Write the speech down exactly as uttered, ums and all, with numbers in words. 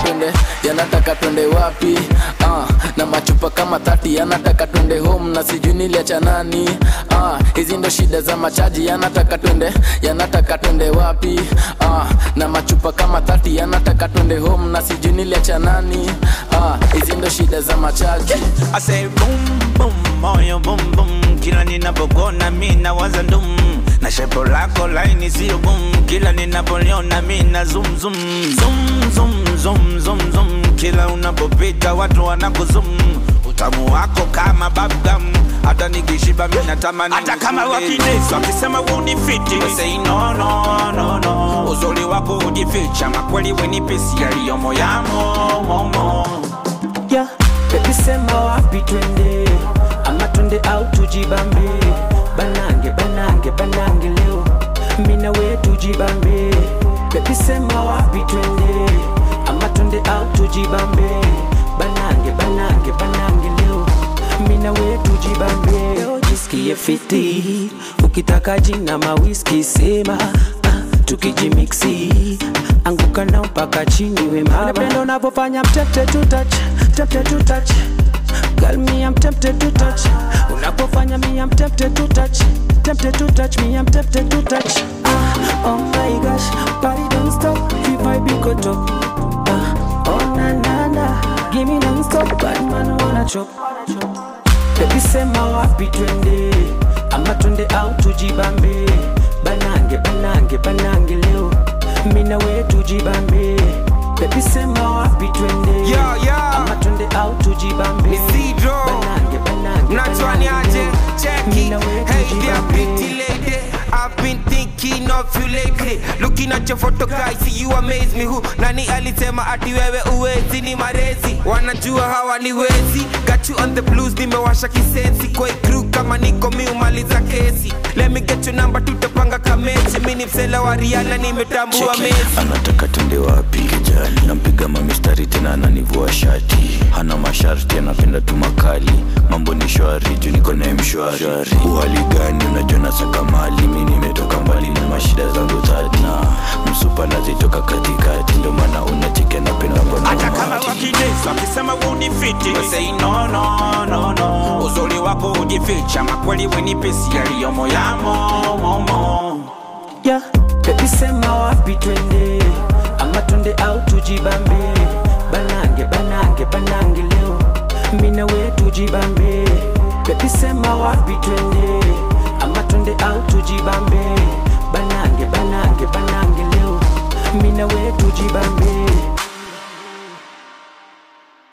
twende, yanataka twende wapi? Ah, na machupa kama thelathini yanataka twende home na sijui niliacha nani. Ah, hizi ndo shida za machaji, yanataka twende, yanataka twende wapi? Ah, na machupa kama thelathini yanataka twende home na sijui niliacha nani. Ah, hizi ndo shida za machaji. I say boom boom moyo boom boom, kila ninapokona mimi nawaza ndum, na shepo lako line sio boom, kila ninapoliona mimi na zoom zoom zoom zoom zoom zoom zoom, kila unapopita watu wanakuzum, utamu wako kama bubblegum, hata nikishiba mimi natamani, hata kama wakinesa wakisema unifiti, we say no no no no, uzuri wako ujificha, makweli we ni pesi yaliyo moyamo momo. Yeah, baby sema wapi twende, ama twende au tujibambe, banange banange banange leo, mina we tujibambe. Baby sema wapi twende, ama twende au tujibambe, banange banange banange leo, mina we tujibambe. Leo jisikie fiti, ukitaka jina mawiski sema, ah, tukijimixi anguka na mpaka chini we mama. Napenda unapofanya I'm tempted to touch, tempted to touch. Girl me I'm tempted to touch. Unapofanya me I'm tempted to touch, tempted to touch me I'm tempted to touch. Ah, oh my gosh, party don't stop, if I be go top. Ah, oh na na na, give me non stop, bad man wanna chop. Baby sema wapi twende, ama twende au tujibambe, banange banange banange leo, mina we tujibambe. Baby sema wapi twende, yo yo, ama twende au tujibambe, Isidro banange banange Natwani aje, check it. mina we Hey there tujibambe. pretty lady, I've been thinking of you lately. Looking at your photo guys, see you amaze me. Who nani alisema ati wewe uwezi ni marezi, wanajua hawa ni wezi. Got you on the blues, nimewasha kisensi. Kwa crew kama niko miumaliza kesi. Let me get your number, tutapanga kamechi. Mini msela wa Rihanna, nimetambua mezi. Anataka twende wapi kijali, nampiga mamistari tena ananivua shati, hana masharti anapenda tu makali, mambo ni shwari juu niko na mshwari. Uhali gani unajua nasaka mali, mimi nimetoka mbali na mashida zangu tati, msupa nazitoka katikati, ndio maana unacheke napenda mbona. Hata kama wakinesa wakisema unifiti, we say no no no no, uzuri wako ujificha, makweli we ni pesi yaliyo moyamo momo. Yeah, baby sema wapi twende, ama twende au tujibambe, banange banange banange leo, mina we tujibambe. Baby sema wapi twende, ama twende au tujibambe, banange banange banange leo, mina we tujibambe.